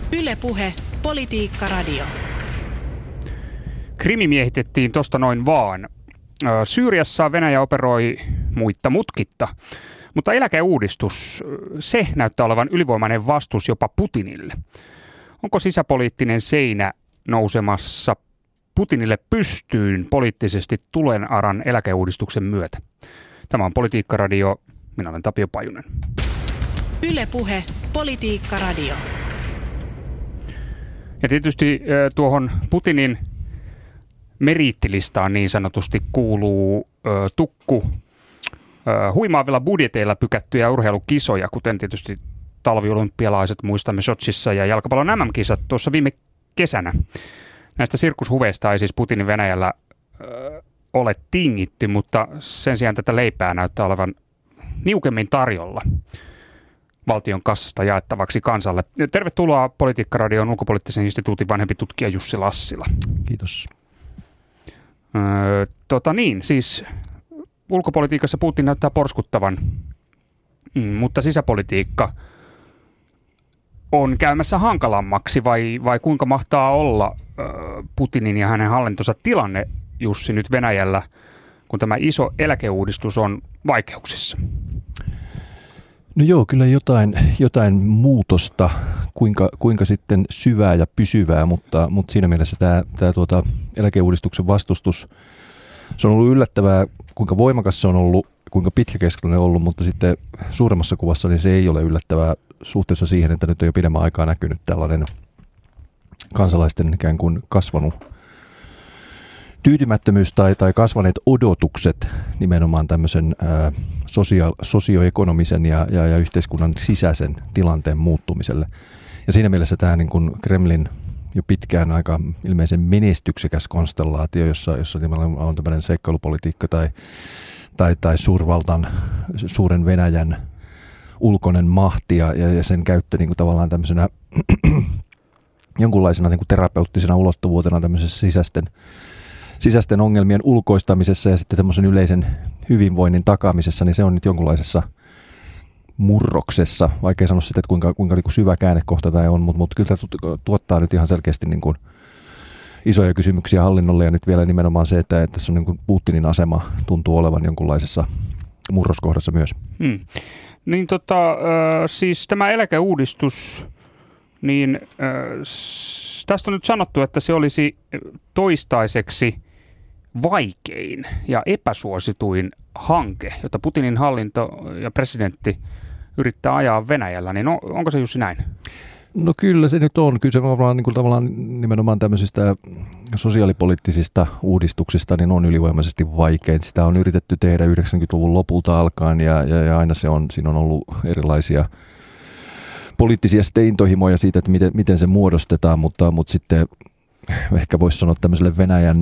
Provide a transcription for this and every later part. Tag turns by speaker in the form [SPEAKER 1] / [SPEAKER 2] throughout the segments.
[SPEAKER 1] Yle Puhe, Politiikka Radio.
[SPEAKER 2] Krimi miehitettiin tosta noin vaan. Syyriassa Venäjä operoi muitta mutkitta, mutta eläkeuudistus, se näyttää olevan ylivoimainen vastus jopa Putinille. Onko sisäpoliittinen seinä nousemassa Putinille pystyyn poliittisesti tulenaran eläkeuudistuksen myötä? Tämä on Politiikka Radio. Minä olen Tapio Pajunen.
[SPEAKER 1] Yle Puhe, Politiikka Radio.
[SPEAKER 2] Ja tietysti tuohon Putinin meriittilistaan niin sanotusti kuuluu tukku huimaavilla budjeteilla pykättyjä urheilukisoja, kuten tietysti talviolympialaiset muistamme Sotsissa ja jalkapallon MM-kisat tuossa viime kesänä. Näistä sirkushuveista ei siis Putinin Venäjällä ole tingitty, mutta sen sijaan tätä leipää näyttää olevan niukemmin tarjolla valtion kassasta jaettavaksi kansalle. Tervetuloa Politiikka-radion ulkopoliittisen instituutin vanhempi tutkija Jussi Lassila.
[SPEAKER 3] Kiitos.
[SPEAKER 2] Siis ulkopolitiikassa Putin näyttää porskuttavan, mutta sisäpolitiikka on käymässä hankalammaksi vai kuinka mahtaa olla Putinin ja hänen hallintonsa tilanne, Jussi, nyt Venäjällä, kun tämä iso eläkeuudistus on vaikeuksissa?
[SPEAKER 3] No joo, kyllä jotain muutosta, kuinka sitten syvää ja pysyvää, mutta siinä mielessä tämä eläkeuudistuksen vastustus, se on ollut yllättävää, kuinka voimakas se on ollut, kuinka pitkäkestoinen on ollut, mutta sitten suuremmassa kuvassa niin se ei ole yllättävää suhteessa siihen, että nyt on jo pidemmän aikaa näkynyt tällainen kansalaisten ikään kuin kasvanut tyytymättömyys tai kasvaneet odotukset nimenomaan tämmöisen sosioekonomisen ja yhteiskunnan sisäisen tilanteen muuttumiselle. Ja siinä mielessä tämä niin kuin Kremlin jo pitkään aika ilmeisen menestyksekäs konstellaatio, jossa on tämmöinen seikkailupolitiikka tai suurvaltan, suuren Venäjän ulkoinen mahti ja sen käyttö niin kuin tavallaan tämmöisenä jonkunlaisena niin kuin terapeuttisena ulottuvuutena tämmöisessä sisäisten ongelmien ulkoistamisessa ja sitten tämmöisen yleisen hyvinvoinnin takaamisessa, niin se on nyt jonkunlaisessa murroksessa. Vaikea sanoa sitä, että kuinka niin kuin syvä käännekohta tämä on, mutta kyllä tämä tuottaa nyt ihan selkeästi niin kuin isoja kysymyksiä hallinnolle ja nyt vielä nimenomaan se, että tässä on niin kuin Putinin asema tuntuu olevan jonkunlaisessa murroskohdassa myös.
[SPEAKER 2] Niin siis tämä eläkeuudistus, niin tästä on nyt sanottu, että se olisi toistaiseksi vaikein ja epäsuosituin hanke, jota Putinin hallinto ja presidentti yrittää ajaa Venäjällä, niin onko se Jussi näin?
[SPEAKER 3] No kyllä se nyt on. Kyllä se varmaan niin kuin tavallaan nimenomaan tämmöisistä sosiaalipoliittisista uudistuksista niin on ylivoimaisesti vaikein. Sitä on yritetty tehdä 90-luvun lopulta alkaen ja aina siinä on ollut erilaisia poliittisia intohimoja siitä, että miten se muodostetaan, mutta sitten ehkä voisi sanoa tämmöiselle Venäjän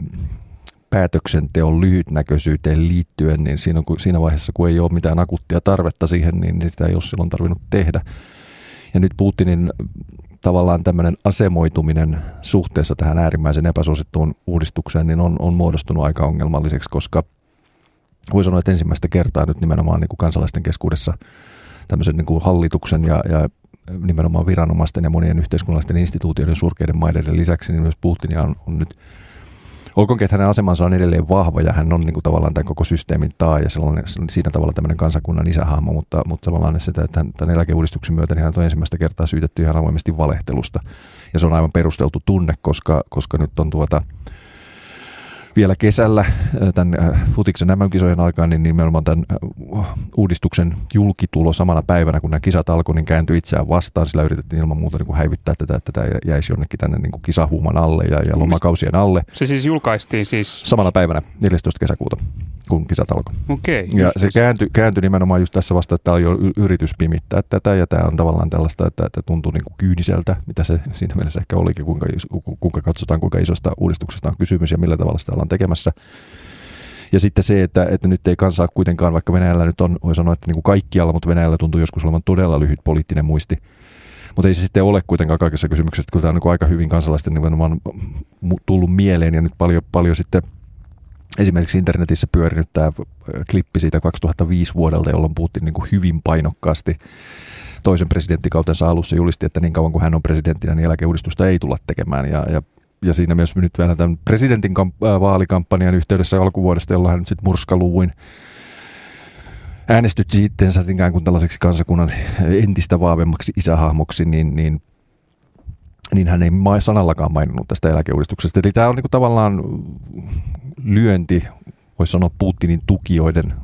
[SPEAKER 3] päätöksenteon lyhytnäköisyyteen liittyen, niin siinä vaiheessa, kun ei ole mitään akuuttia tarvetta siihen, niin sitä ei ole silloin tarvinnut tehdä. Ja nyt Putinin tavallaan tämmöinen asemoituminen suhteessa tähän äärimmäisen epäsuosittuun uudistukseen niin on muodostunut aika ongelmalliseksi, koska voi sanoa, että ensimmäistä kertaa nyt nimenomaan niin kuin kansalaisten keskuudessa tämmöisen niin kuin hallituksen ja nimenomaan viranomaisten ja monien yhteiskunnallisten instituutioiden surkeiden maiden lisäksi, niin myös Putin on nyt, olkoonkin, että hänen asemansa on edelleen vahva ja hän on niin kuin tavallaan tämän koko systeemin ja siinä tavalla tämmöinen kansakunnan isähahmo, mutta tavallaan sitä, että tämän eläkeuudistuksen myötä niin hän on ensimmäistä kertaa syytetty ihan avoimesti valehtelusta. Ja se on aivan perusteltu tunne, koska nyt on vielä kesällä tämän futiksen MM-kisojen aikaan, niin nimenomaan tämän uudistuksen julkitulo samana päivänä, kun nämä kisat alkoi, niin kääntyi itseään vastaan. Sillä yritettiin ilman muuta niin kuin häivyttää tätä, että tämä jäisi jonnekin tänne niin kuin kisahuuman alle ja lomakausien alle.
[SPEAKER 2] Se siis julkaistiin
[SPEAKER 3] samana päivänä, 14. kesäkuuta, kun kisat alkoi.
[SPEAKER 2] Okei.
[SPEAKER 3] Ja se kääntyi nimenomaan just tässä vasta, että tämä on jo yritys pimittää tätä, ja tämä on tavallaan tällaista, että tuntuu niin kuin kyyniseltä, mitä se siinä mielessä ehkä olikin, kuinka katsotaan, kuinka isosta uudistuksesta on kysymys ja millä tavalla sitä ollaan tekemässä. Ja sitten se, että nyt ei kansaa kuitenkaan, vaikka Venäjällä nyt on, voi sanoa, että niin kuin kaikkialla, mutta Venäjällä tuntuu joskus olevan todella lyhyt poliittinen muisti. Mutta ei se sitten ole kuitenkaan kaikissa kysymyksissä, kun tämä on niin kuin aika hyvin kansalaisten nimenomaan tullut mieleen ja nyt paljon sitten esimerkiksi internetissä pyörinyt tämä klippi siitä 2005 vuodelta, jolloin Putin niin kuin hyvin painokkaasti toisen presidenttikautensa alussa julisti, että niin kauan kuin hän on presidenttinä, niin eläkeuudistusta ei tulla tekemään. Ja siinä myös nyt vielä tämän presidentin vaalikampanjan yhteydessä alkuvuodesta, jolla hän nyt sitten murskaluvuin äänestytti itseensä ikään kuin tällaiseksi kansakunnan entistä vahvemmaksi isähahmoksi, niin hän ei sanallakaan maininnut tästä eläkeuudistuksesta. Eli tämä on niin kuin tavallaan lyönti, voisi sanoa Putinin tukijoiden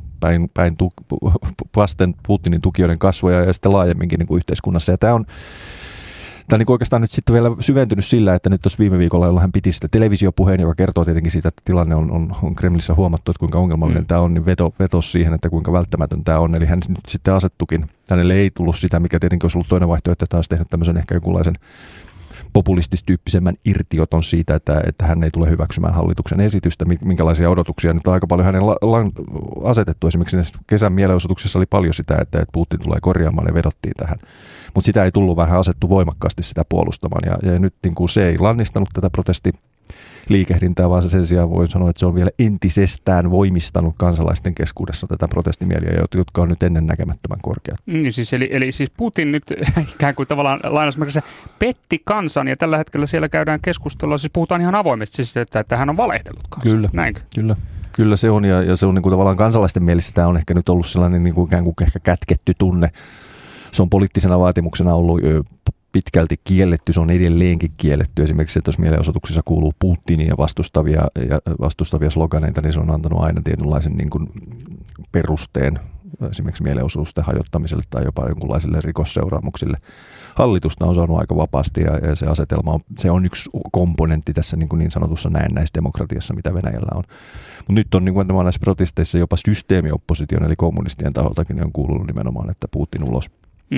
[SPEAKER 3] vasten Putinin tukijoiden kasvoja ja sitten laajemminkin niin kuin yhteiskunnassa. Ja tämä on niin kuin oikeastaan nyt sitten vielä syventynyt sillä, että nyt tuossa viime viikolla, jolla hän piti sitä televisiopuheen, joka kertoo tietenkin siitä, että tilanne on Kremlissä huomattu, että kuinka ongelmallinen tämä on, niin vetos siihen, että kuinka välttämätön tämä on. Eli hän nyt sitten asettukin. Hänelle ei tullut sitä, mikä tietenkin olisi ollut toinen vaihtoehto, että hän olisi tehnyt tämmöisen ehkä jonkunlaisen populististyyppisemmän irtioton siitä, että hän ei tule hyväksymään hallituksen esitystä, minkälaisia odotuksia nyt on aika paljon hänen asetettu. Esimerkiksi kesän mielenosoituksessa oli paljon sitä, että Putin tulee korjaamaan ja vedottiin tähän. Mutta sitä ei tullut, vaan hän asettu voimakkaasti sitä puolustamaan. Ja nyt niin kuin se ei lannistanut tätä protestiliikehdintää, vaan se sen sijaan voi sanoa, että se on vielä entisestään voimistanut kansalaisten keskuudessa tätä protestimieliä, jotka on nyt ennen näkemättömän korkeat.
[SPEAKER 2] Siis eli siis Putin nyt ikään kuin tavallaan lainausmerkissä petti kansan, ja tällä hetkellä siellä käydään keskustelua, siis puhutaan ihan avoimesti siitä, että hän on valehdellut kansan.
[SPEAKER 3] Kyllä,
[SPEAKER 2] näinkö?
[SPEAKER 3] Kyllä se on, ja se on niin kuin tavallaan kansalaisten mielissä tämä on ehkä nyt ollut sellainen niin kuin ikään kuin ehkä kätketty tunne. Se on poliittisena vaatimuksena ollut pitkälti kielletty, se on edelleenkin kielletty. Esimerkiksi, että jos mielenosoituksissa kuuluu Putinia vastustavia sloganeita, niin se on antanut aina tietynlaisen niin kuin perusteen esimerkiksi mielenosoitusten hajottamiselle tai jopa jonkunlaisille rikosseuraamuksille. Hallitusta on saanut aika vapaasti ja se asetelma se on yksi komponentti tässä niin sanotussa näennäisdemokratiassa, mitä Venäjällä on. Mutta nyt on niin kuin näissä protesteissa jopa systeemiopposition eli kommunistien taholtakin on kuulunut nimenomaan, että Putin ulos.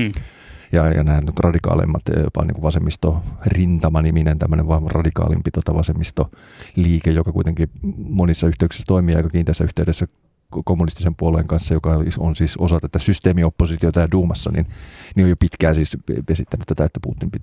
[SPEAKER 3] Ja nämä radikaalimmat, jopa niin kuin vasemmisto-rintama-niminen, tämmöinen radikaalimpi vasemmistoliike, joka kuitenkin monissa yhteyksissä toimii aika kiinteässä yhteydessä kommunistisen puolueen kanssa, joka on siis osa tätä systeemioppositiota ja Duumassa, niin on jo pitkään siis vesittänyt tätä, että Putin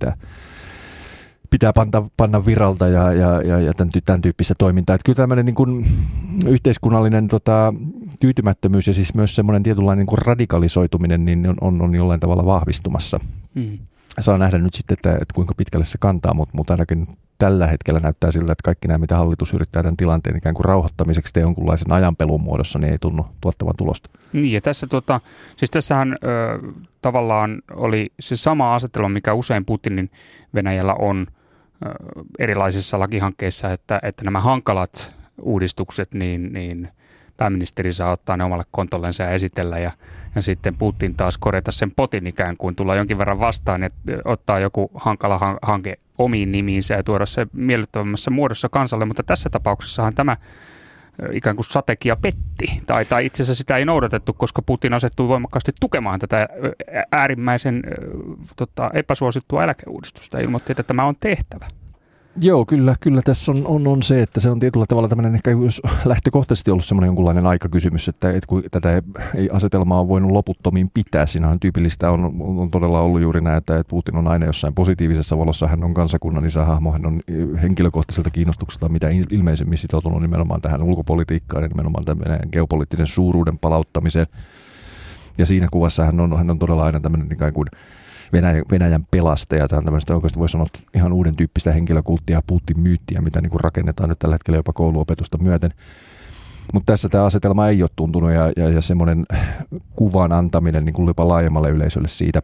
[SPEAKER 3] pitää panna viralta ja tämän tyyppistä toimintaa. Että kyllä tämmöinen niin kuin yhteiskunnallinen tyytymättömyys ja siis myös semmoinen tietynlainen niin kuin radikalisoituminen niin on jollain tavalla vahvistumassa. Saa nähdä nyt sitten, että kuinka pitkälle se kantaa, mutta ainakin tällä hetkellä näyttää siltä, että kaikki nämä, mitä hallitus yrittää tämän tilanteen ikään kuin rauhoittamiseksi tai jonkunlaisen ajanpelun muodossa, niin ei tunnu tuottavan tulosta.
[SPEAKER 2] Niin, ja tässä siis tässähän tavallaan oli se sama asetelma, mikä usein Putinin Venäjällä on erilaisissa lakihankkeissa, että nämä hankalat uudistukset, niin pääministeri saa ottaa ne omalle kontollensa ja esitellä, ja sitten Putin taas korjata sen potin ikään kuin, tulla jonkin verran vastaan, että ottaa joku hankala hanke omiin nimiinsä ja tuoda se miellyttävämmässä muodossa kansalle, mutta tässä tapauksessahan tämä ikään kuin strategia petti, tai itse asiassa sitä ei noudatettu, koska Putin asettui voimakkaasti tukemaan tätä äärimmäisen epäsuosittua eläkeuudistusta ja ilmoitti, että tämä on tehtävä.
[SPEAKER 3] Joo, kyllä tässä on se, että se on tietyllä tavalla tämmöinen ehkä lähtökohtaisesti ollut semmoinen jonkunlainen aikakysymys, että kun tätä asetelmaa on voinut loputtomiin pitää, siinähän tyypillistä on todella ollut juuri näin, että Putin on aina jossain positiivisessa valossa, hän on kansakunnan isähahmo, hän on henkilökohtaiselta kiinnostukselta mitä ilmeisemmin sitoutunut nimenomaan tähän ulkopolitiikkaan ja nimenomaan tämän geopoliittisen suuruuden palauttamiseen. Ja siinä kuvassa hän on todella aina tämmöinen ikään kuin Venäjän pelastaja. Tämä on tämmöistä oikeasti voi sanoa ihan uuden tyyppistä henkilökulttia ja Putin-myyttiä, mitä niin kuin rakennetaan nyt tällä hetkellä jopa kouluopetusta myöten. Mutta tässä tämä asetelma ei ole tuntunut ja semmoinen kuvan antaminen niin kuin jopa laajemmalle yleisölle siitä,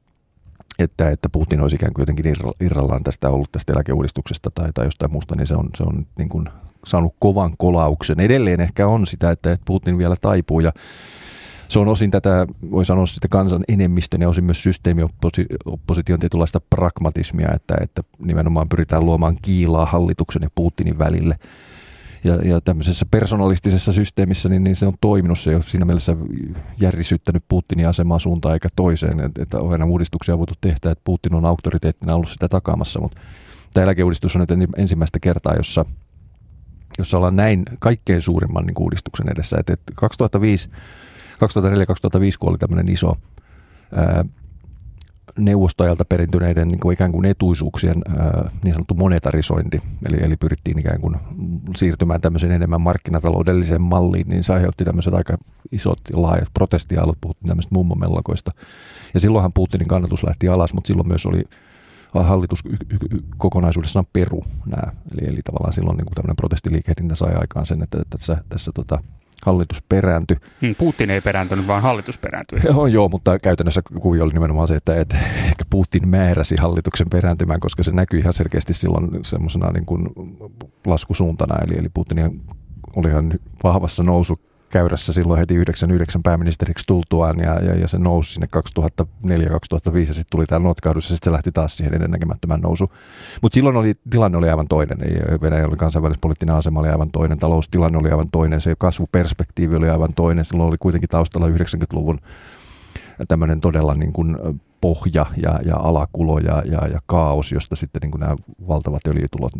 [SPEAKER 3] että Putin olisi ikään kuin jotenkin irrallaan ollut tästä eläkeuudistuksesta tai jostain muusta, niin se on niin kuin saanut kovan kolauksen. Edelleen ehkä on sitä, että Putin vielä taipuu ja se on osin tätä, voi sanoa sitä kansan enemmistön ja osin myös systeemiopposition tietynlaista pragmatismia, että nimenomaan pyritään luomaan kiilaa hallituksen ja Putinin välille. Ja tämmöisessä personalistisessa systeemissä niin se on toiminut, se ei ole siinä mielessä järisyttänyt Putinin asemaa suuntaan eikä toiseen, että aina uudistuksia on voitu tehdä, että Putin on auktoriteettina ollut sitä takaamassa, mutta tämä eläkeuudistus on nyt ensimmäistä kertaa, jossa ollaan näin kaikkein suurimman niin uudistuksen edessä, että 2004-2005, kun oli tämmöinen iso neuvostoajalta perintyneiden niin kuin ikään kuin etuisuuksien niin sanottu monetarisointi, eli pyrittiin ikään kuin siirtymään tämmöiseen enemmän markkinataloudelliseen malliin, niin se aiheutti tämmöiset aika isot ja laajat protestiaalot, puhuttiin tämmöistä mummomellakoista. Ja silloinhan Putinin kannatus lähti alas, mutta silloin myös oli hallitus kokonaisuudessaan peru nämä. Eli tavallaan silloin niin kuin tämmöinen protestiliikehdintä sai aikaan sen, että tässä hallitus perääntyi.
[SPEAKER 2] Putin ei perääntynyt, vaan hallitus perääntyi.
[SPEAKER 3] Joo, mutta käytännössä kuvio oli nimenomaan se, että ehkä Putin määräsi hallituksen perääntymään, koska se näkyi ihan selkeästi silloin semmoisena niin kuin laskusuuntana. Eli Putin oli ihan vahvassa nousukäyrässä silloin heti 99 pääministeriksi tultuaan ja se nousi sinne 2004-2005 ja sitten tuli tämä notkahdus ja sitten se lähti taas siihen ennennäkemättömään nousuun. Mutta silloin tilanne oli aivan toinen. Venäjä oli kansainvälispoliittinen asema oli aivan toinen, taloustilanne oli aivan toinen, se kasvuperspektiivi oli aivan toinen. Silloin oli kuitenkin taustalla 90-luvun tämmöinen todella niin kuin pohja ja alakulo ja kaos, josta sitten niin kuin nämä valtavat öljytulot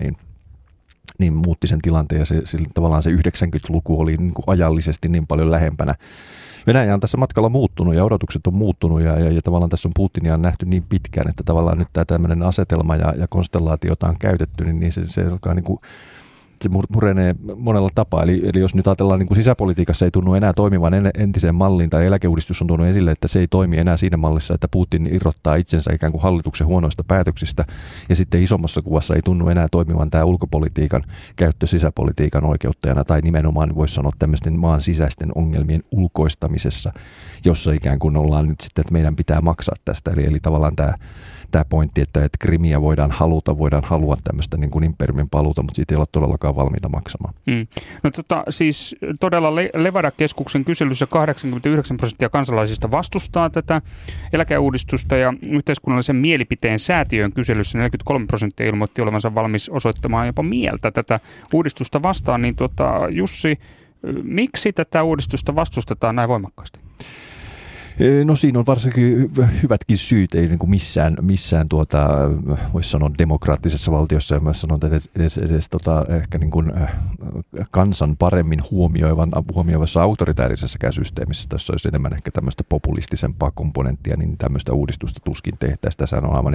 [SPEAKER 3] niin muutti sen tilanteen ja tavallaan se 90-luku oli niin kuin ajallisesti niin paljon lähempänä. Venäjä on tässä matkalla muuttunut ja odotukset on muuttunut ja tavallaan tässä on Putinia on nähty niin pitkään, että tavallaan nyt tämä tämmöinen asetelma ja konstellaatio, jota on käytetty, niin se alkaa niin kuin se murenee monella tapaa. Eli jos nyt ajatellaan niin kuin sisäpolitiikassa ei tunnu enää toimivan entiseen malliin tai eläkeuudistus on tuonut esille, että se ei toimi enää siinä mallissa, että Putin irrottaa itsensä ikään kuin hallituksen huonoista päätöksistä ja sitten isommassa kuvassa ei tunnu enää toimivan tämä ulkopolitiikan käyttö sisäpolitiikan oikeuttajana tai nimenomaan voisi sanoa tämmöisten maan sisäisten ongelmien ulkoistamisessa, jossa ikään kuin ollaan nyt sitten, että meidän pitää maksaa tästä. Eli tavallaan tämä pointti, että Krimiä voidaan halua tämmöistä niin kuin imperiumin paluuta, mutta siitä ei olla todellakaan valmiita maksamaan.
[SPEAKER 2] No siis todella Levada-keskuksen kyselyssä 89% kansalaisista vastustaa tätä eläkeuudistusta ja yhteiskunnallisen mielipiteen säätiön kyselyssä 43% ilmoitti olevansa valmis osoittamaan jopa mieltä tätä uudistusta vastaan. Niin Jussi, miksi tätä uudistusta vastustetaan näin voimakkaasti?
[SPEAKER 3] No siinä on varsinkin hyvätkin syyt, ei niin kuin missään voisi sanoa demokraattisessa valtiossa, ja mä sanon edes ehkä niin kuin kansan paremmin huomioivassa autoritäärisessäkään systeemissä, tässä olisi enemmän ehkä tämmöistä populistisempaa komponenttia, niin tämmöistä uudistusta tuskin tehtäisiin. Tässä on aivan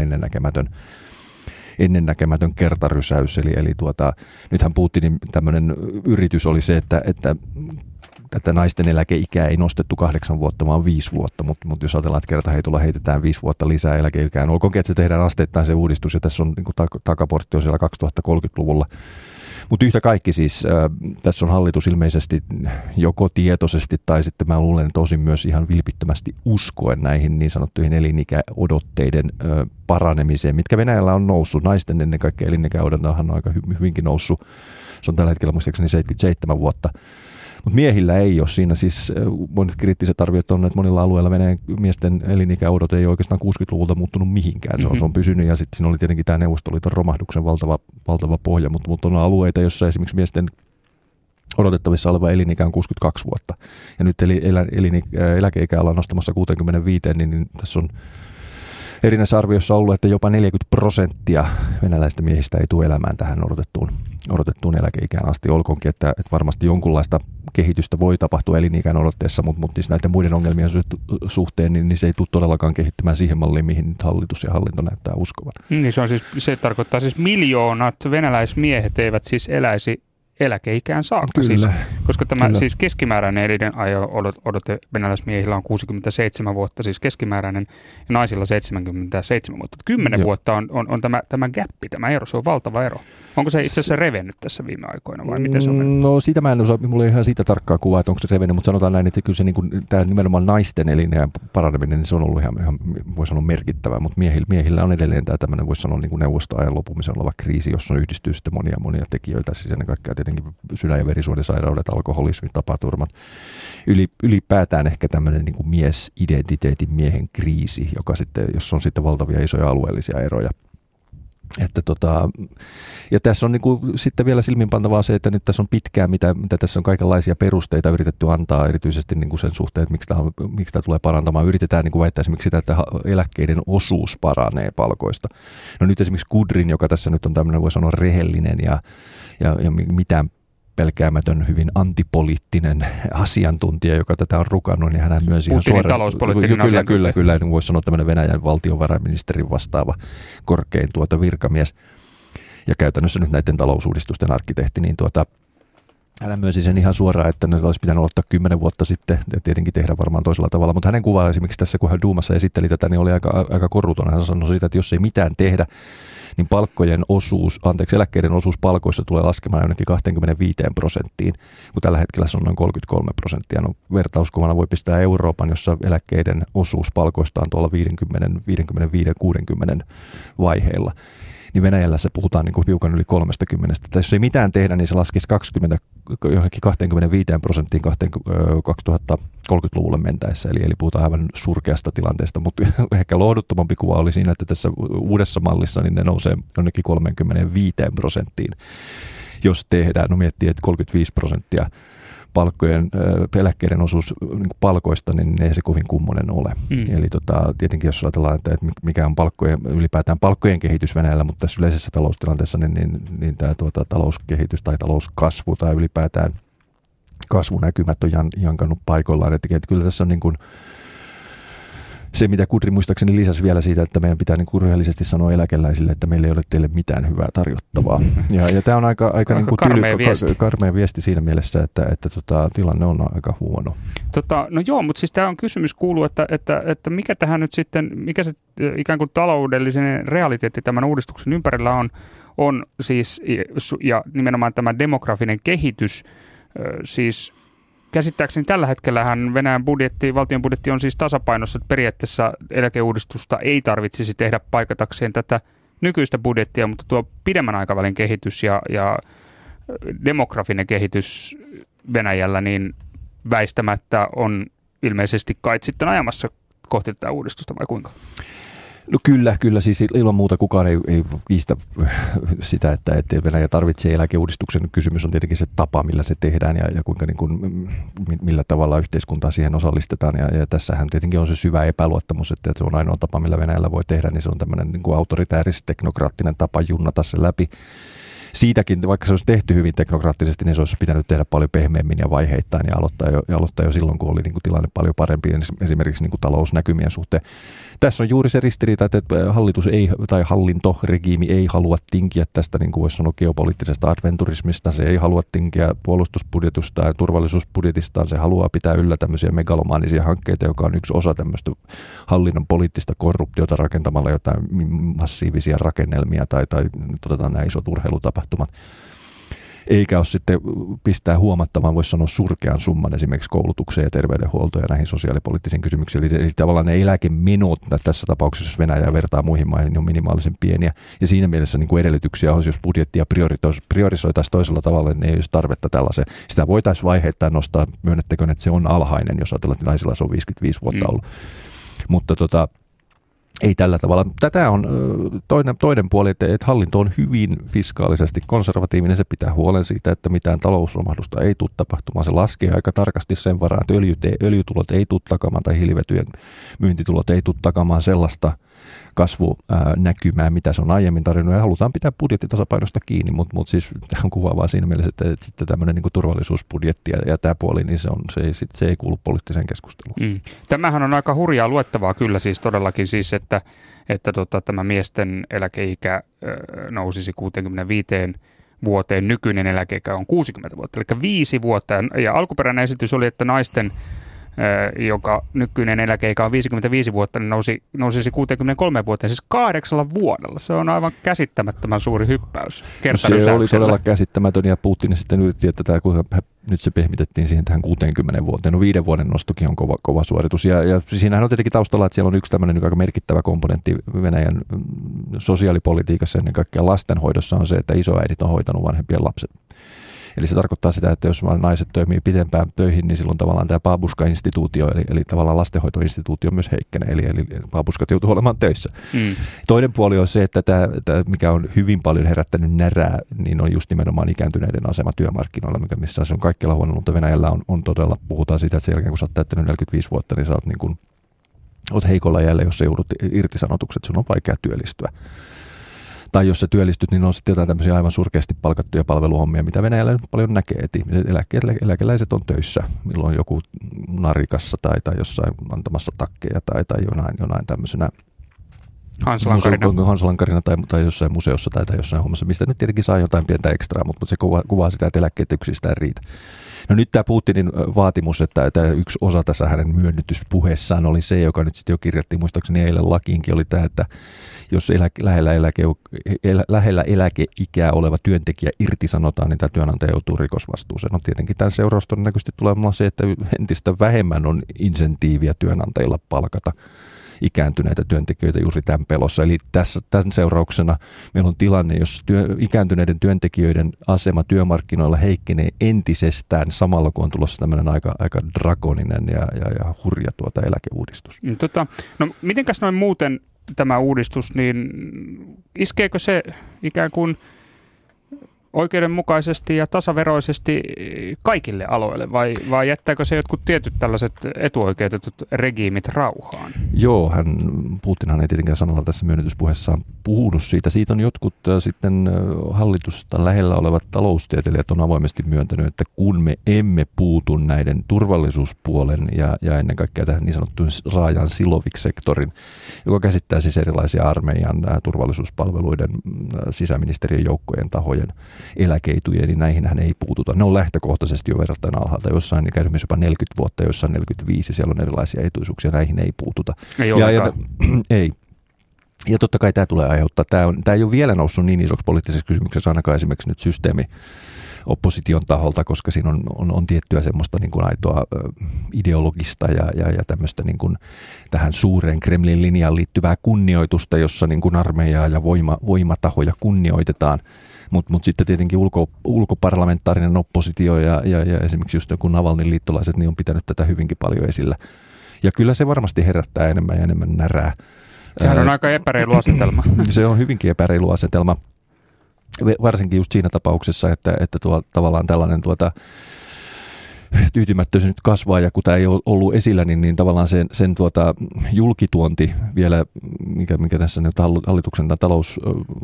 [SPEAKER 3] ennennäkemätön kertarysäys, eli nythän Putinin tämmöinen yritys oli se, että tätä naisten eläkeikää ei nostettu 8 vuotta, vaan 5 vuotta, mutta jos ajatellaan, että kertaheitolla heitetään 5 vuotta lisää eläkeikään, olkoonkin, että se tehdään asteittain se uudistus, ja tässä on niin kuin takaportti on siellä 2030-luvulla. Mutta yhtä kaikki siis, tässä on hallitus ilmeisesti joko tietoisesti tai sitten mä luulen, että osin myös ihan vilpittömästi uskoen näihin niin sanottuihin elinikäodotteiden paranemiseen, mitkä Venäjällä on noussut. Naisten ennen kaikkea elinikäodottahan on aika hyvinkin noussut. Se on tällä hetkellä muistaakseni 77 vuotta. Mutta miehillä ei ole siinä, siis monet kriittiset arviot on, että monilla alueilla Venäjän miesten elinikäodote ei oikeastaan 60-luvulta muuttunut mihinkään. Se on pysynyt ja sitten siinä oli tietenkin tämä Neuvostoliiton romahduksen valtava pohja, mutta on alueita, joissa esimerkiksi miesten odotettavissa oleva elinikä on 62 vuotta. Ja nyt eläkeikä ollaan nostamassa 65, niin tässä on erinäisessä arviossa ollut, että jopa 40% venäläistä miehistä ei tule elämään tähän odotettuun eläkeikään asti. Olkoonkin, että varmasti jonkunlaista kehitystä voi tapahtua eliniikään odotteessa, mutta siis näiden muiden ongelmien suhteen, niin se ei tule todellakaan kehittymään siihen malliin, mihin nyt hallitus ja hallinto näyttää uskovan.
[SPEAKER 2] Niin se tarkoittaa siis miljoonat venäläismiehet eivät siis eläisi eläkeikään saakka, siis, koska tämä siis keskimääräinen elinajo-odote venäläismiehillä on 67 vuotta, siis keskimääräinen, ja naisilla 77 vuotta. 10 vuotta on tämä gäppi, tämä ero, se on valtava ero. Onko se itse asiassa revennyt tässä viime aikoina vai miten se on mennyt?
[SPEAKER 3] No sitä mä en osaa, mulla ei ihan siitä tarkkaa kuvaa, että onko se revennyt, mutta sanotaan näin, että kyllä se niin kuin, tämä nimenomaan naisten eliniän paraneminen, niin se on ollut ihan voi sanoa merkittävää, mutta miehillä on edelleen tämä tämmöinen, voisi sanoa niin kuin neuvostoajan lopumisen oleva kriisi, jossa on yhdistyy sitten monia tekijöitä, siis ennen kaikkea tietenkin sydän- ja verisuonisairaudet, alkoholismi, tapaturmat. Ylipäätään ehkä tämmöinen niin kuin miesidentiteetin miehen kriisi, joka sitten, jos on sitten valtavia isoja alueellisia eroja. Että ja tässä on niin kuin sitten vielä silmiinpantavaa se, että nyt tässä on pitkään, mitä tässä on kaikenlaisia perusteita yritetty antaa, erityisesti niin kuin sen suhteen, että miksi tämä tulee parantamaan. Yritetään niin kuin väittää esimerkiksi sitä, että eläkkeiden osuus paranee palkoista. No nyt esimerkiksi Kudrin, joka tässä nyt on tämmöinen, voi sanoa rehellinen ja mitään pelkäämätön, hyvin antipoliittinen asiantuntija, joka tätä on rukannut, niin hän myönsi ihan suoraan.
[SPEAKER 2] Talouspoliittinen asiantuntija.
[SPEAKER 3] Kyllä, niin voisi sanoa tämmöinen Venäjän valtiovarainministerin vastaava korkein virkamies ja käytännössä nyt näiden talousuudistusten arkkitehti, niin hän myönsi sen ihan suoraan, että ne olisi pitänyt aloittaa 10 vuotta sitten ja tietenkin tehdä varmaan toisella tavalla, mutta hänen kuvaa esimerkiksi tässä, kun hän Duumassa esitteli tätä, niin oli aika koruton. Hän sanoi siitä, että jos ei mitään tehdä, niin eläkkeiden osuus palkoissa tulee laskemaan jonnekin 25%, kun tällä hetkellä se on noin 33%. No, vertauskuvana voi pistää Euroopan, jossa eläkkeiden osuus palkoista on tuolla 55-60 vaiheilla. Niin Venäjällä se puhutaan niin kuin hiukan yli 30. Tai jos ei mitään tehdä, niin se laskisi 25% 2030-luvulle mentäessä. Eli puhutaan aivan surkeasta tilanteesta, mutta ehkä lohduttomampi kuva oli siinä, että tässä uudessa mallissa niin ne nousee jonnekin 35%, jos tehdään. No miettii, että 35% eläkkeiden osuus niin palkoista, niin ei se kovin kummonen ole. Eli tietenkin jos ajatellaan, että mikä on ylipäätään palkkojen kehitys Venäjällä, mutta tässä yleisessä taloustilanteessa, niin tämä talouskehitys tai talouskasvu tai ylipäätään kasvunäkymät on jankannut paikoillaan. Että kyllä tässä on niin kuin se, mitä Kudri muistaakseni lisäsi vielä siitä, että meidän pitää niin kuin rehellisesti sanoa eläkeläisille, että meillä ei ole teille mitään hyvää tarjottavaa. Ja tämä on aika niin kuin karmea viesti siinä mielessä, että tilanne on aika huono.
[SPEAKER 2] No joo, mutta siis tämä on kysymys kuuluu, että mikä tähän nyt sitten, mikä se ikään kuin taloudellinen realiteetti tämän uudistuksen ympärillä on siis, ja nimenomaan tämä demografinen kehitys, siis käsittääkseni tällä hetkellähän Venäjän valtion budjetti on siis tasapainossa, että periaatteessa eläkeuudistusta ei tarvitsisi tehdä paikatakseen tätä nykyistä budjettia, mutta tuo pidemmän aikavälin kehitys ja demografinen kehitys Venäjällä niin väistämättä on ilmeisesti kai sitten ajamassa kohti tätä uudistusta vai kuinka?
[SPEAKER 3] No kyllä siis ilman muuta kukaan ei kiistä sitä, että Venäjä tarvitsee eläkeuudistuksen. Kysymys on tietenkin se tapa, millä se tehdään ja kuinka millä tavalla yhteiskuntaa siihen osallistetaan. Ja tässähän tietenkin on se syvä epäluottamus, että se on ainoa tapa, millä Venäjällä voi tehdä, niin se on tämmöinen niin kuin autoritääris-teknokraattinen tapa junnata se läpi. Siitäkin, vaikka se olisi tehty hyvin teknokraattisesti, niin se olisi pitänyt tehdä paljon pehmeämmin ja vaiheittain ja aloittaa jo silloin, kun oli niin kuin tilanne paljon parempi, esimerkiksi niin kuin talousnäkymien suhteen. Tässä on juuri se ristiriita, että hallitus tai hallintoregiimi ei halua tinkiä tästä, niin kuin voisi sanoa, geopoliittisesta adventurismista. Se ei halua tinkiä puolustusbudjetista ja turvallisuusbudjetistaan. Se haluaa pitää yllä tämmöisiä megalomaanisia hankkeita, joka on yksi osa tämmöistä hallinnon poliittista korruptiota rakentamalla jotain massiivisia rakennelmia tai otetaan nämä isot urheilutapahtumat. Eikä ole sitten pistää huomattamaan, voisi sanoa, surkean summan esimerkiksi koulutukseen ja terveydenhuoltoon ja näihin sosiaalipoliittisiin kysymyksiin. Eli tavallaan ne eläkemenot tässä tapauksessa, jos Venäjä vertaa muihin maihin, niin on minimaalisen pieniä. Ja siinä mielessä niin kuin edellytyksiä olisi, jos budjettia priorisoitaisiin toisella tavalla, niin ei olisi tarvetta tällaiseen. Sitä voitaisiin vaiheittain nostaa, myönnettekö, että se on alhainen, jos ajatellaan, että naisilla se on 55 vuotta ollut. Mutta ei tällä tavalla. Tätä on toinen puoli, että hallinto on hyvin fiskaalisesti konservatiivinen. Se pitää huolen siitä, että mitään talousromahdusta ei tule tapahtumaan. Se laskee aika tarkasti sen varaan, että öljytulot ei tule takamaan tai hiilivetyjen myyntitulot ei tule takamaan sellaista kasvunäkymää, mitä se on aiemmin tarjonnut. Ja halutaan pitää budjettitasapainosta kiinni, mutta siis tämä on kuvaavaa siinä mielessä, että sitten tämmöinen niin kuin turvallisuusbudjetti ja tämä puoli, niin se ei kuulu poliittiseen keskusteluun.
[SPEAKER 2] Tämähän on aika hurjaa luettavaa kyllä siis todellakin siis, että tämä miesten eläkeikä nousisi 65 vuoteen, nykyinen eläkeikä on 60 vuotta, eli 5 vuotta. Ja alkuperäinen esitys oli, että naisten joka nykyinen eläkeikä on 55 vuotta, niin nousisi 63 vuoteen, siis 8 vuodella. Se on aivan käsittämättömän suuri hyppäys.
[SPEAKER 3] Se oli todella käsittämätön ja Putin sitten yritti, että nyt se pehmitettiin siihen tähän 60 vuoteen. No 5 vuoden nostokin on kova suoritus. Ja siinähän on tietenkin taustalla, että siellä on yksi tämmöinen aika merkittävä komponentti Venäjän sosiaalipolitiikassa, ennen kaikkea lastenhoidossa on se, että isoäidit on hoitanut vanhempien lapset. Eli se tarkoittaa sitä, että jos naiset toimii pitempään töihin, niin silloin tavallaan tämä babuska-instituutio, eli tavallaan lastenhoitoinstituutio myös heikkenee, eli babuskat joutuu olemaan töissä. Toinen puoli on se, että tämä, mikä on hyvin paljon herättänyt närää, niin on just nimenomaan ikääntyneiden asema työmarkkinoilla, missä se on kaikkialla huono, mutta Venäjällä on todella, puhutaan siitä, että sen jälkeen kun sä oot täyttänyt 45 vuotta, niin sä oot, niin kuin, oot heikolla jäljellä, jos sä joudut irtisanotukset, sun on vaikea työllistyä. Tai jos sä työllistyt, niin on sitten jotain tämmöisiä aivan surkeasti palkattuja palveluhommia, mitä Venäjällä nyt paljon näkee, että eläkeläiset on töissä, milloin joku narikassa tai jossain antamassa takkeja tai jonain tämmöisenä Hanslankarina tai jossain museossa tai jossain hommassa, mistä nyt tietenkin saa jotain pientä ekstraa, mutta se kuvaa sitä, että eläkkeet yksistään riitä. No nyt tämä Putinin vaatimus, että yksi osa tässä hänen myönnytyspuheessaan oli se, joka nyt sitten jo kirjattiin muistaakseni eilen lakiinkin, oli tämä, että jos lähellä eläkeikää oleva työntekijä irtisanotaan, niin tämä työnantaja joutuu rikosvastuuseen. No tietenkin tämän seuraus todennäköisesti tulee se, että entistä vähemmän on insentiiviä työnantajilla palkata ikääntyneitä työntekijöitä juuri tämän pelossa. Eli tämän seurauksena meillä on tilanne, jos ikääntyneiden työntekijöiden asema työmarkkinoilla heikkenee entisestään samalla, kun on tulossa tämmöinen aika drakoninen ja hurja eläkeuudistus.
[SPEAKER 2] No mitenkäs noin muuten tämä uudistus, niin iskeekö se ikään kuin oikeudenmukaisesti ja tasaveroisesti kaikille aloille vai jättääkö se jotkut tietyt tällaiset etuoikeutetut regiimit rauhaan?
[SPEAKER 3] Joo, Putinhan ei tietenkään sanalla tässä myönnytyspuheessaan puhunut siitä. Siitä on jotkut sitten hallitusta lähellä olevat taloustieteilijät on avoimesti myöntänyt, että kun me emme puutu näiden turvallisuuspuolen ja ennen kaikkea tähän niin sanottuun Rajan Silovik-sektorin, joka käsittää siis erilaisia armeijan turvallisuuspalveluiden sisäministeriön joukkojen tahojen eläkeituja, niin näihin ei puututa. Ne on lähtökohtaisesti jo verrattain alhaalta. Jossain käy myös jopa 40 vuotta, jossain 45, siellä on erilaisia etuisuuksia, näihin ei puututa. Ei. Ja totta kai tämä tulee aiheuttaa. Tämä ei ole vielä noussut niin isoksi poliittisessa kysymyksessä, ainakaan esimerkiksi nyt opposition taholta, koska siinä on tiettyä semmoista niin kuin aitoa ideologista ja tämmöistä niin kuin tähän suureen Kremlin linjaan liittyvää kunnioitusta, jossa niin kuin armeijaa ja voimatahoja kunnioitetaan. Mutta sitten tietenkin ulkoparlamentaarinen oppositio ja esimerkiksi just joku Navalnin liittolaiset niin on pitänyt tätä hyvinkin paljon esillä. Ja kyllä se varmasti herättää enemmän ja enemmän närää.
[SPEAKER 2] Sehän on aika epäreilu asetelma.
[SPEAKER 3] Se on hyvinkin epäreilu asetelma, varsinkin just siinä tapauksessa, että tavallaan tällainen tyytymättöisyys nyt kasvaa, ja kun tämä ei ole ollut esillä, niin tavallaan sen julkituonti vielä, mikä tässä nyt hallituksen talous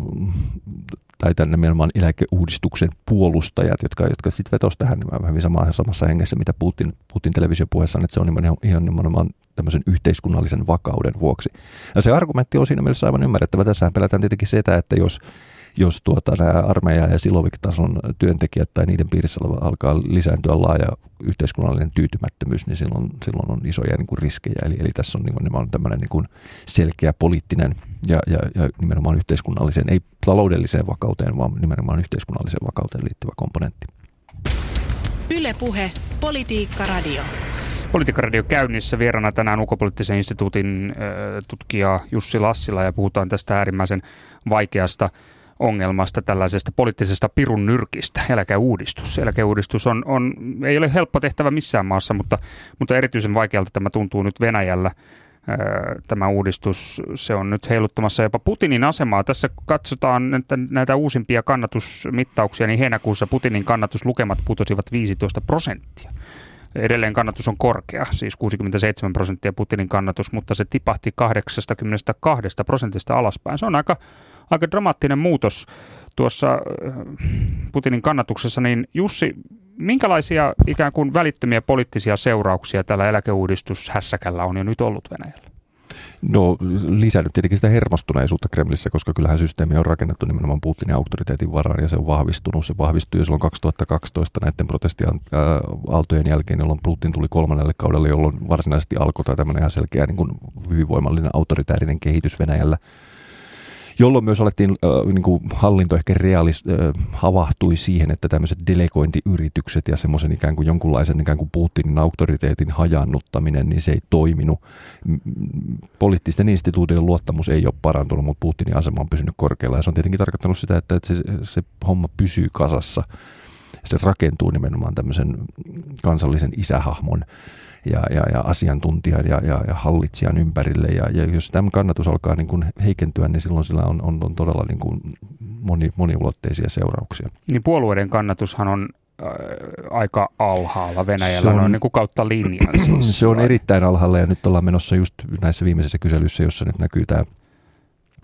[SPEAKER 3] tai tänne nimenomaan eläkeuudistuksen puolustajat, jotka sitten vetosivat tähän hyvin samassa hengessä, mitä Putin televisiopuheessaan, että se on ihan nimenomaan tämmöisen yhteiskunnallisen vakauden vuoksi. Ja se argumentti on siinä mielessä aivan ymmärrettävä. Tässähän pelätään tietenkin sitä, että jos nämä armeija- ja silovik-tason työntekijät tai niiden piirissä alkaa lisääntyä laaja yhteiskunnallinen tyytymättömyys, niin silloin on isoja niin kuin riskejä. Eli tässä on nimenomaan tämmöinen niin kuin selkeä poliittinen ja nimenomaan yhteiskunnalliseen, ei taloudelliseen vakauteen, vaan nimenomaan yhteiskunnalliseen vakauteen liittyvä komponentti.
[SPEAKER 1] Yle Puhe, Politiikka Radio.
[SPEAKER 2] Politiikka Radio käynnissä, vieraana tänään Ulkopoliittisen instituutin tutkija Jussi Lassila, ja puhutaan tästä äärimmäisen vaikeasta ongelmasta, tällaisesta poliittisesta pirun nyrkistä, eläkeuudistus. Eläkeuudistus ei ole helppo tehtävä missään maassa, mutta erityisen vaikealta tämä tuntuu nyt Venäjällä. Tämä uudistus, se on nyt heiluttamassa jopa Putinin asemaa. Tässä katsotaan näitä uusimpia kannatusmittauksia, niin heinäkuussa Putinin kannatuslukemat putosivat 15%. Edelleen kannatus on korkea, siis 67% Putinin kannatus, mutta se tipahti 82% alaspäin. Se on aika dramaattinen muutos tuossa Putinin kannatuksessa. Niin Jussi, minkälaisia ikään kuin välittömiä poliittisia seurauksia tällä eläkeuudistushässäkällä on jo nyt ollut Venäjällä?
[SPEAKER 3] No lisännyt tietenkin sitä hermostuneisuutta Kremlissä, koska kyllähän systeemi on rakennettu nimenomaan Putinin auktoriteetin varaan ja se on vahvistunut. Se vahvistui jo silloin 2012 näiden protestiaaltojen jälkeen, jolloin Putin tuli 3. kaudelle, jolloin varsinaisesti alkoi tämmöinen ihan selkeä niin kuin hyvin voimallinen autoritäärinen kehitys Venäjällä, jolloin myös alettiin, niin kuin hallinto ehkä havahtui siihen, että tämmöiset delegointiyritykset ja semmoisen ikään kuin jonkunlaisen ikään kuin Putinin auktoriteetin hajannuttaminen, niin se ei toiminut. Poliittisten instituutioiden luottamus ei ole parantunut, mutta Putinin asema on pysynyt korkealla, ja se on tietenkin tarkoittanut sitä, että se homma pysyy kasassa. Se rakentuu nimenomaan tämmöisen kansallisen isähahmon ja asiantuntijan ja hallitsijan ympärille. Ja jos tämä kannatus alkaa niin kuin heikentyä, niin silloin sillä on todella niin kuin moniulotteisia seurauksia.
[SPEAKER 2] Niin puolueiden kannatushan on aika alhaalla Venäjällä, noin niin kuin kautta linjan.
[SPEAKER 3] Se on erittäin alhaalla, ja nyt ollaan menossa just näissä viimeisissä kyselyissä, jossa nyt näkyy tämä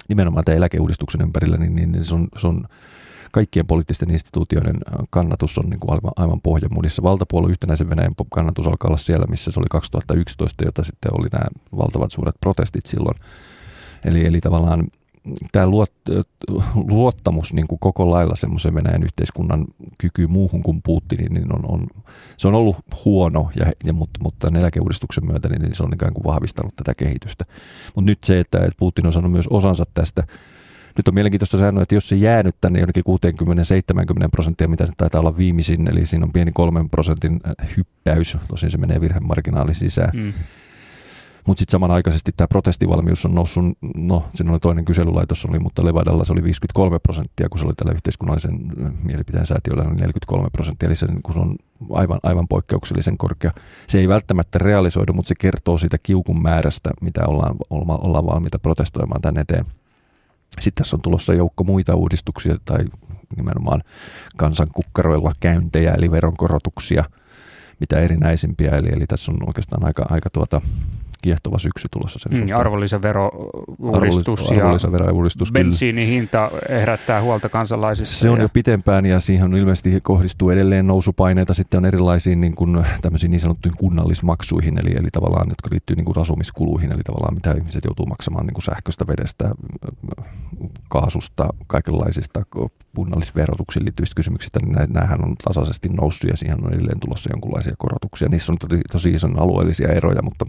[SPEAKER 3] nimenomaan tämä eläkeuudistuksen ympärillä, niin se on kaikkien poliittisten instituutioiden kannatus on niin kuin aivan pohjamudissa. Valtapuolue Yhtenäisen Venäjän kannatus alkaa olla siellä, missä se oli 2011, jota sitten oli nämä valtavat suuret protestit silloin. Eli tavallaan tämä luottamus niin kuin koko lailla semmoisen Venäjän yhteiskunnan kyky muuhun kuin Putiniin, niin se on ollut huono, mutta eläkeuudistuksen myötä niin se on ikään kuin vahvistanut tätä kehitystä. Mutta nyt se, että Putin on saanut myös osansa tästä. Nyt on mielenkiintoista sanoa, että jos se jää nyt tänne jonnekin 60-70%, mitä se taitaa olla viimeisin, eli siinä on pieni 3% hyppäys, tosin se menee virhemarginaali sisään. Mutta sitten samanaikaisesti tämä protestivalmius on noussut, siinä oli toinen kyselylaitos, mutta Levadalla se oli 53%, kun se oli tällä yhteiskunnallisen mielipiteen säätiöllä 43%, eli se on aivan poikkeuksellisen korkea. Se ei välttämättä realisoidu, mutta se kertoo siitä kiukun määrästä, mitä ollaan valmiita protestoimaan tänne eteen. Sitten tässä on tulossa joukko muita uudistuksia tai nimenomaan kansankukkaroilla käyntejä, eli veronkorotuksia, mitä erinäisimpiä. Eli tässä on oikeastaan aika kiehtova syksy tulossa sen suhteen.
[SPEAKER 2] Arvonlisäverouudistus ja bensiinin hinta herättää huolta kansalaisissa.
[SPEAKER 3] Se on jo pitempään ja siihen ilmeisesti kohdistuu edelleen nousupaineita. Sitten on erilaisiin tämmöisiin niin sanottuihin kunnallismaksuihin, eli tavallaan, jotka liittyy niin kuin asumiskuluihin, eli tavallaan mitä ihmiset joutuu maksamaan niin kuin sähköstä, vedestä, kaasusta, kaikenlaisista kunnallisverotuksiin liittyvistä kysymyksistä. Niin nämähän on tasaisesti noussut ja siihen on edelleen tulossa jonkinlaisia korotuksia. Niissä on tosi ison alueellisia eroja, mutta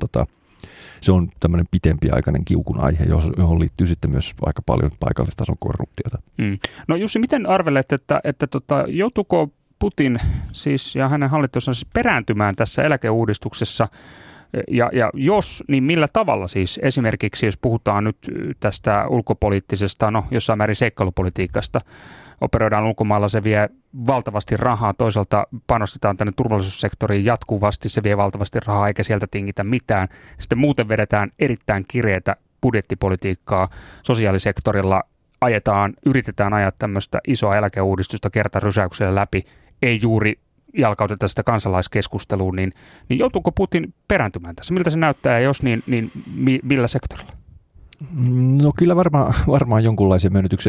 [SPEAKER 3] se on tämmöinen pitempiaikainen kiukun aihe, johon liittyy sitten myös aika paljon paikallistason korruptiota.
[SPEAKER 2] No Jussi, miten arvelet, että joutuuko Putin siis ja hänen hallituksensa siis perääntymään tässä eläkeuudistuksessa? Ja jos, niin millä tavalla siis esimerkiksi, jos puhutaan nyt tästä ulkopoliittisesta, jossain määrin seikkailupolitiikasta, operoidaan ulkomailla, se vie valtavasti rahaa, toisaalta panostetaan tänne turvallisuussektoriin jatkuvasti, se vie valtavasti rahaa eikä sieltä tingitä mitään. Sitten muuten vedetään erittäin kireätä budjettipolitiikkaa sosiaalisektorilla, yritetään ajaa tämmöistä isoa eläkeuudistusta kertarysäyksellä läpi, ei juuri jalkauteta sitä kansalaiskeskusteluun, niin joutuuko Putin perääntymään tässä? Miltä se näyttää ja jos niin millä sektorilla?
[SPEAKER 3] No kyllä varmaan jonkunlaisia myönnytyksiä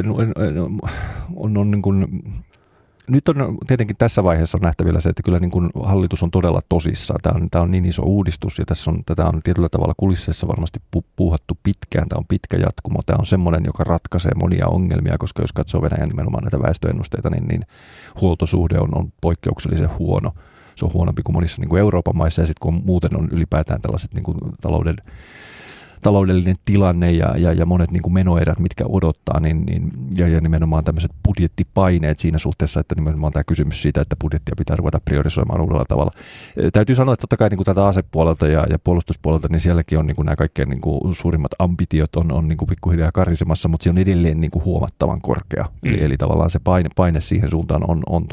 [SPEAKER 3] on niin kuin, nyt on tietenkin tässä vaiheessa on nähtävillä se, että kyllä niin kuin hallitus on todella tosissaan. Tämä on niin iso uudistus ja tätä on tietyllä tavalla kulisseissa varmasti puuhattu pitkään. Tämä on pitkä jatkumo. Tämä on semmoinen, joka ratkaisee monia ongelmia, koska jos katsoo Venäjän nimenomaan näitä väestöennusteita, niin huoltosuhde on poikkeuksellisen huono. Se on huonompi kuin monissa niin kuin Euroopan maissa ja sitten kun muuten on ylipäätään tällaiset niin kuin taloudellinen tilanne ja monet niin kuin menoerät, mitkä odottaa, ja nimenomaan tämmöiset budjettipaineet siinä suhteessa, että nimenomaan tämä kysymys siitä, että budjettia pitää ruveta priorisoimaan uudella tavalla. Täytyy sanoa, että totta kai niin kuin tätä asepuolelta ja puolustuspuolelta, niin sielläkin on niin kuin nämä kaikkein niin kuin suurimmat ambitiot on niin kuin pikkuhiljaa karisemassa, mutta se on edelleen niin kuin huomattavan korkea. Eli tavallaan se paine siihen suuntaan on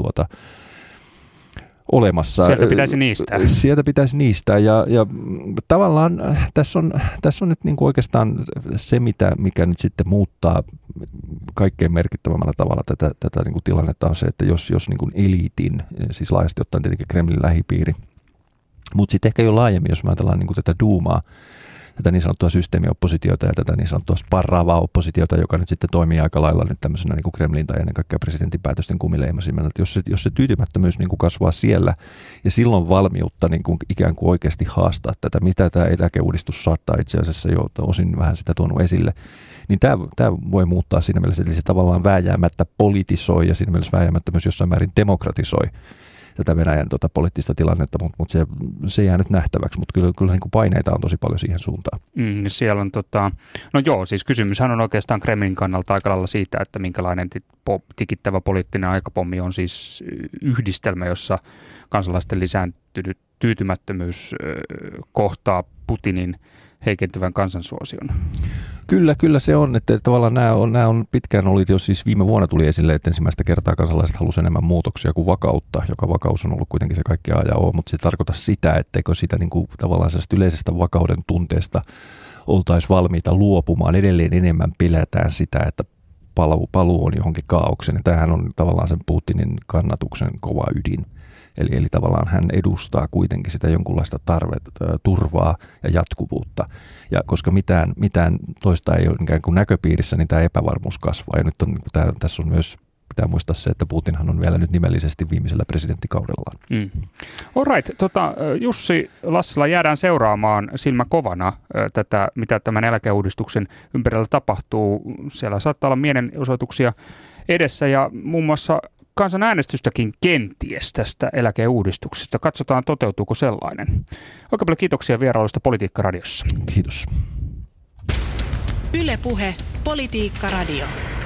[SPEAKER 3] olemassa. Sieltä pitäisi niistää ja tavallaan tässä on nyt niin kuin oikeastaan se, mikä nyt sitten muuttaa kaikkein merkittävämmällä tavalla tätä niin kuin tilannetta on se, että jos niin kuin eliitin, siis laajasti ottaen tietenkin Kremlin lähipiiri, mutta sitten ehkä jo laajemmin, jos me ajatellaan niin kuin tätä duumaa, tätä niin sanottua systeemioppositiota ja tätä niin sanottua sparraavaa oppositiota, joka nyt sitten toimii aika lailla nyt tämmöisenä niin kuin Kremlin tai ennen kaikkea presidentin päätösten kumileimasimena. Jos se tyytymättömyys niin kuin kasvaa siellä ja silloin valmiutta niin kuin ikään kuin oikeasti haastaa tätä, mitä tämä eläkeuudistus saattaa itse asiassa jo osin vähän sitä tuonut esille, niin tämä voi muuttaa siinä mielessä, eli se tavallaan vääjäämättä politisoi ja siinä mielessä vääjäämättä myös jossain määrin demokratisoi tätä Venäjän poliittista tilannetta, mutta se jää nyt nähtäväksi, mutta kyllä niin kuin paineita on tosi paljon siihen suuntaan.
[SPEAKER 2] Siellä on siis kysymyshän on oikeastaan Kremlin kannalta aika lailla siitä, että minkälainen tikittävä poliittinen aikapommi on siis yhdistelmä, jossa kansalaisten lisääntynyt tyytymättömyys kohtaa Putinin heikentyvän kansansuosion.
[SPEAKER 3] Kyllä se on, että tavallaan nämä on pitkään ollut, jos siis viime vuonna tuli esille, että ensimmäistä kertaa kansalaiset halusivat enemmän muutoksia kuin vakautta, joka vakaus on ollut kuitenkin se kaikki A ja O, mutta se tarkoittaa sitä, etteikö sitä niin kuin tavallaan yleisestä vakauden tunteesta oltaisiin valmiita luopumaan. Edelleen enemmän pelätään sitä, että paluu on johonkin kaaukseen. Ja tämähän on tavallaan sen Putinin kannatuksen kova ydin. Eli tavallaan hän edustaa kuitenkin sitä jonkunlaista turvaa ja jatkuvuutta. Ja koska mitään toista ei ole ikään kuin näköpiirissä, niin tämä epävarmuus kasvaa. Ja nyt tässä on myös, pitää muistaa se, että Putinhan on vielä nyt nimellisesti viimeisellä presidenttikaudellaan.
[SPEAKER 2] Alright, Jussi Lassila, jäädään seuraamaan silmä kovana tätä, mitä tämän eläkeuudistuksen ympärillä tapahtuu. Siellä saattaa olla mielenosoituksia edessä ja muun muassa kansanäänestystäkin kenties tästä eläkeuudistuksesta. Katsotaan, toteutuuko sellainen. Oikein paljon kiitoksia vierailusta Politiikka Radiossa.
[SPEAKER 3] Kiitos.
[SPEAKER 1] Yle Puhe, Politiikka Radio.